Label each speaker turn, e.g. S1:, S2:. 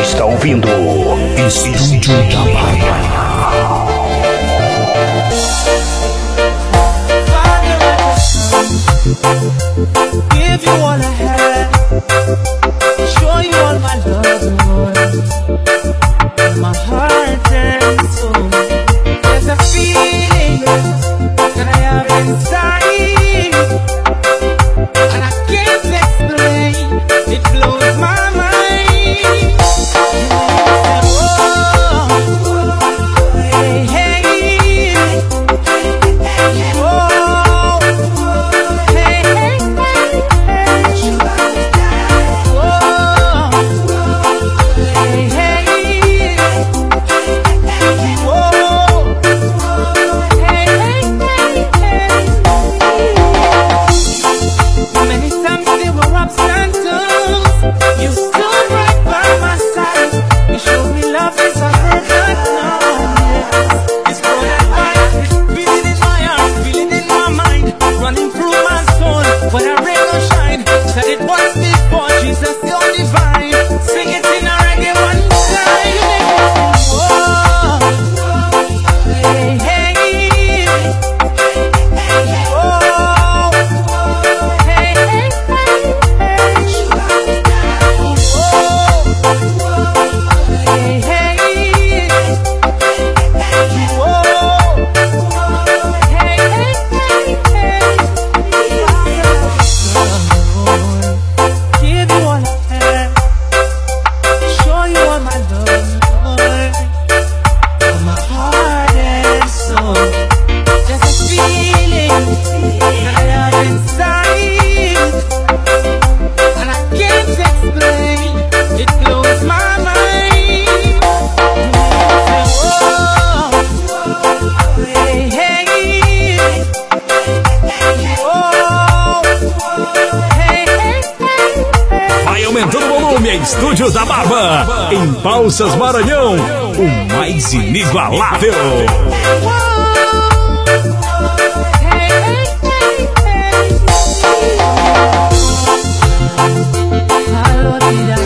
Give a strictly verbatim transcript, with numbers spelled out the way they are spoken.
S1: está ouvindo Estúdio da Barba.
S2: Give you all I have, show you all my love, Lord. My heart and soul. There's a feeling that I have inside, and I can't explain. It blows my mind. Oh, hey, hey, oh, hey, hey, hey, oh, hey, hey, oh, hey, hey. Many times there were ups and downs. You stood right by my side. You showed me love is a perfect now. It's more than life. It's feeling in my heart, feeling in my mind, running through my soul. When I rain or shine, said it once before. Jesus, you're divine. Sing it in a reggae one time. Oh, hey, hey, oh, hey, hey, hey, hey, give you all I have, show you all my love, Lord, from my heart and soul. There's a feeling that I have inside, and I can't explain. It blows my mind. Oh, hey, hey, oh, hey, hey, hey.
S3: Vai aumentando o volume, é Estúdio da Barba, em Balsas, Maranhão, o mais inigualável.
S2: Hello,